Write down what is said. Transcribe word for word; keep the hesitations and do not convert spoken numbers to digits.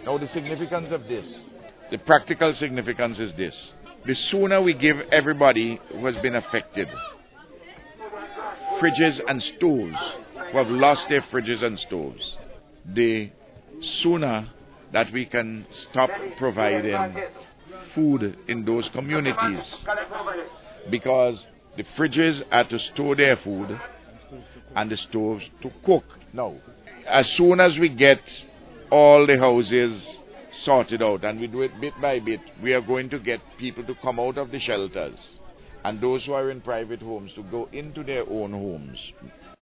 Now the significance of this, the practical significance is this. The sooner we give everybody who has been affected fridges and stoves, who have lost their fridges and stoves, the sooner that we can stop providing food in those communities. Because the fridges are to store their food and the stoves to cook. Now, as soon as we get all the houses sorted out, and we do it bit by bit, we are going to get people to come out of the shelters, and those who are in private homes to go into their own homes.